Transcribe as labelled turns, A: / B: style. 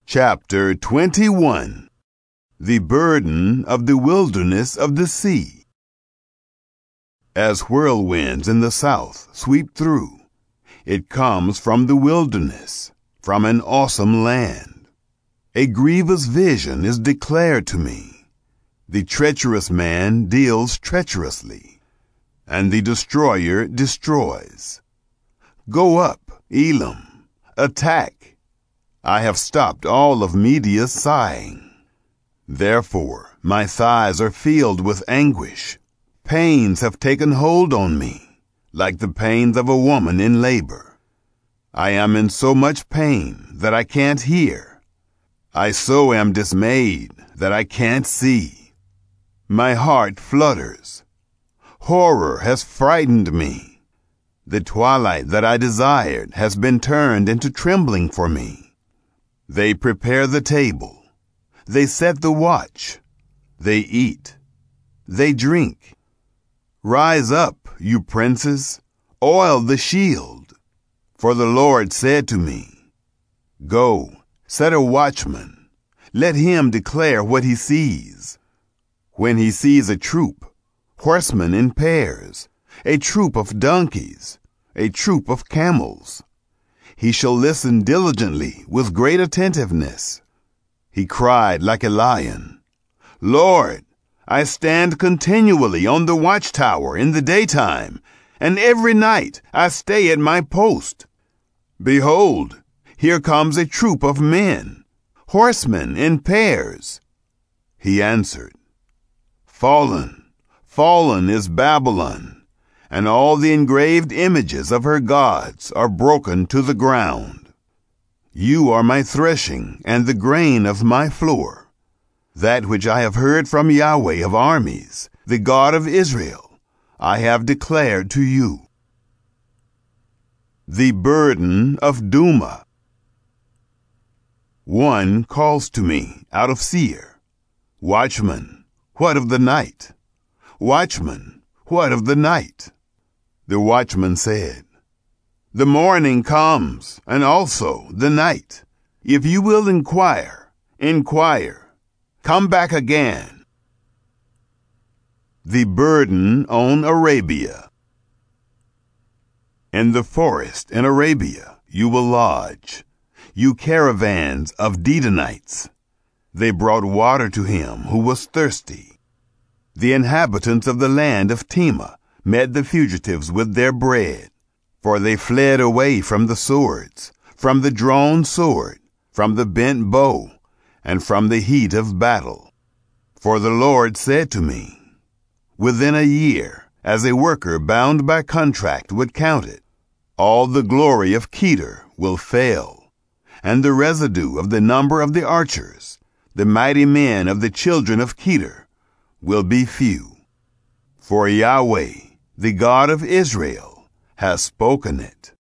A: Chapter 21. The Burden of the Wilderness of the Sea. As whirlwinds in the south sweep through, it comes from the wilderness, from an awesome land. A grievous vision is declared to me. The treacherous man deals treacherously, and the destroyer destroys. Go up, Elam, attack. I have stopped all of Media's sighing. Therefore, my thighs are filled with anguish. Pains have taken hold on me, like the pains of a woman in labor. I am in so much pain that I can't hear. I so am dismayed that I can't see. My heart flutters. Horror has frightened me. The twilight that I desired has been turned into trembling for me. They prepare the table. They set the watch. They eat. They drink. Rise up, you princes, oil the shield. For the Lord said to me, Go, set a watchman. Let him declare what he sees. When he sees a troop, horsemen in pairs, a troop of donkeys, a troop of camels, he shall listen diligently with great attentiveness. He cried like a lion, Lord, I stand continually on the watchtower in the daytime, and every night I stay at my post. Behold, here comes a troop of men, horsemen in pairs. He answered, Fallen, fallen is Babylon, and all the engraved images of her gods are broken to the ground. You are my threshing and the grain of my floor. That which I have heard from Yahweh of armies, the God of Israel, I have declared to you. The burden of Dumah. One calls to me out of Seir, Watchman, what of the night? Watchman, what of the night? The watchman said, The morning comes, and also the night. If you will inquire, inquire. Come back again. The burden on Arabia. In the forest in Arabia you will lodge, you caravans of Dedanites. They brought water to him who was thirsty. The inhabitants of the land of Tema met the fugitives with their bread, for they fled away from the swords, from the drawn sword, from the bent bow, and from the heat of battle. For the Lord said to me, Within a year, as a worker bound by contract would count it, all the glory of Kedar will fail, and the residue of the number of the archers, the mighty men of the children of Kedar, will be few. For Yahweh, the God of Israel, has spoken it.